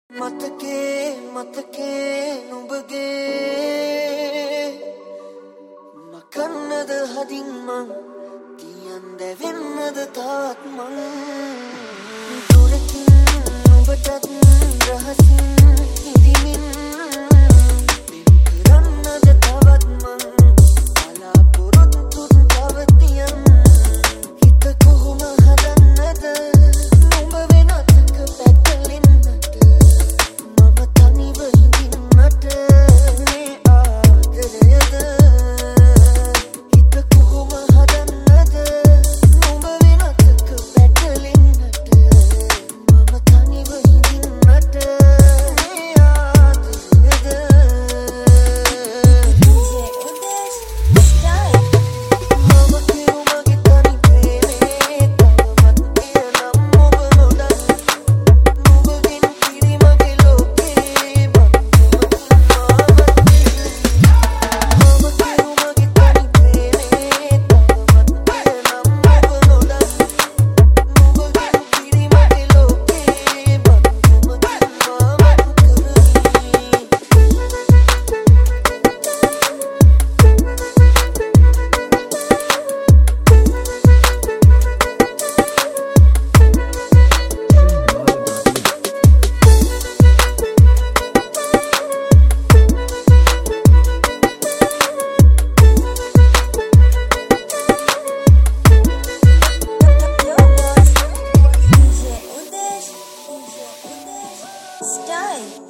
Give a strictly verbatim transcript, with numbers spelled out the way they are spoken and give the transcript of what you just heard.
मतके मतके नुबगे मकन्नद हदिन्मं कियंदे वेन्नद तात्मं दुरकिन नुबटත් රහසින් ඉදිමින් පිම්කරන්නද තවත්මං බලාපොරොත්තුත් තවතියන් හිත කොහොම හදන්නද නුඹ වෙනතක පැටලෙන්නට මම තනිව හිඳින්නට මේ ආදරයද හිත කොහොම හදන්නද නුඹ වෙනතක පැටලෙන්නට මම තනිව හිඳින්නට මේ ආදරයද මම කිරුමගේ තනි ප්‍රේමේ තවමත් එනම් ඔබ නොදන්න නුඹගෙන් කිරිමගේ ලෝකේ බන්ධුමකින් මාවත් මම කිරුමගේ තනි ප්‍රේමේ තවමත් එනම් ඔබ නොදන්න නුඹගෙන් කිරිමගේ ලෝකේ බන්ධුමකින් මාවත් කරමි Style.